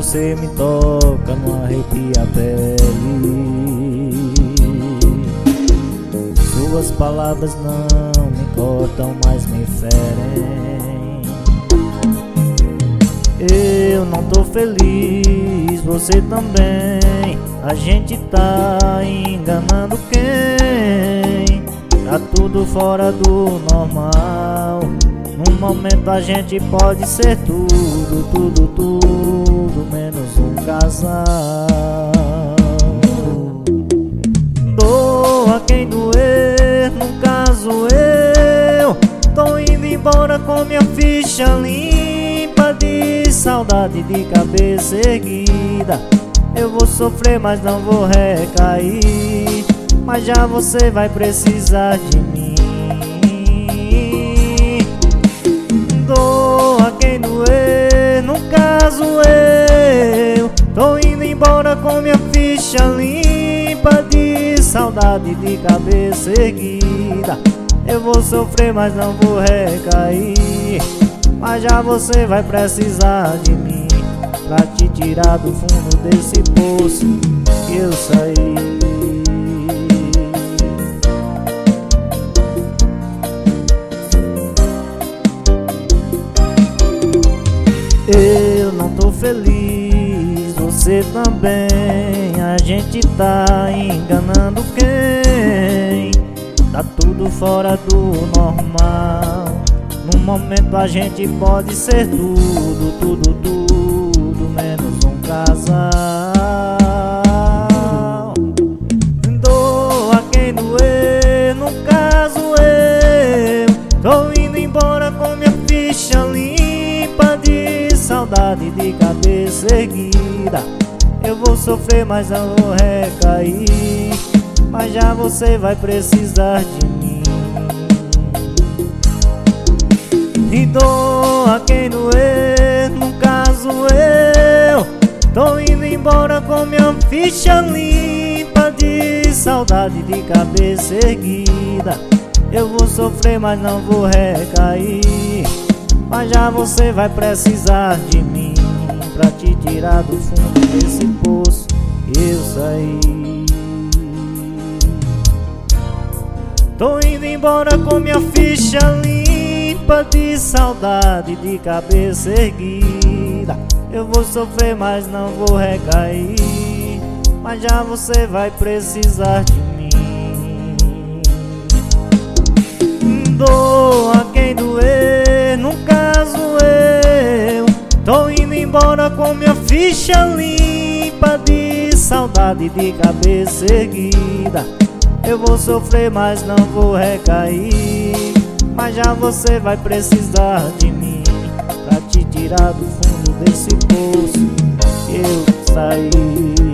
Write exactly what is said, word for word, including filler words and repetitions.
você me toca, não arrepia a pele. Suas palavras não me cortam, mas me ferem. Eu não tô feliz, você também. A gente tá enganando quem? Tá tudo fora do normal. Num momento a gente pode ser tudo, tudo, tudo, menos um casal. Doa quem doer, no caso eu tô indo embora com minha ficha limpa de saudade, de cabeça erguida. Eu vou sofrer, mas não vou recair. Mas já você vai precisar de mim. Doa quem doer, no caso eu tô indo embora com minha ficha limpa de saudade, de cabeça erguida. Eu vou sofrer, mas não vou recair. Mas já você vai precisar de mim pra te tirar do fundo desse poço que eu saí. Eu não tô feliz, você também. A gente tá enganando quem? Tá tudo fora do normal. Num momento a gente pode ser tudo, tudo, tudo, menos um casal. Doa quem doer, no caso eu tô indo embora com minha ficha limpa de saudade, de cabeça erguida. Eu vou sofrer, mas não vou recair. Mas já você vai precisar de mim. E doa quem doer, no caso eu tô indo embora com minha ficha limpa de saudade, de cabeça erguida. Eu vou sofrer, mas não vou recair. Mas já você vai precisar de mim pra te tirar do fundo desse poço que eu saí. Tô indo embora com minha ficha limpa de saudade, de cabeça erguida. Eu vou sofrer, mas não vou recair. Mas já você vai precisar de mim. Doa quem doer, no caso eu tô indo embora com minha ficha limpa de saudade, de cabeça erguida. Eu vou sofrer, mas não vou recair. Mas já você vai precisar de mim pra te tirar do fundo desse poço que eu saí.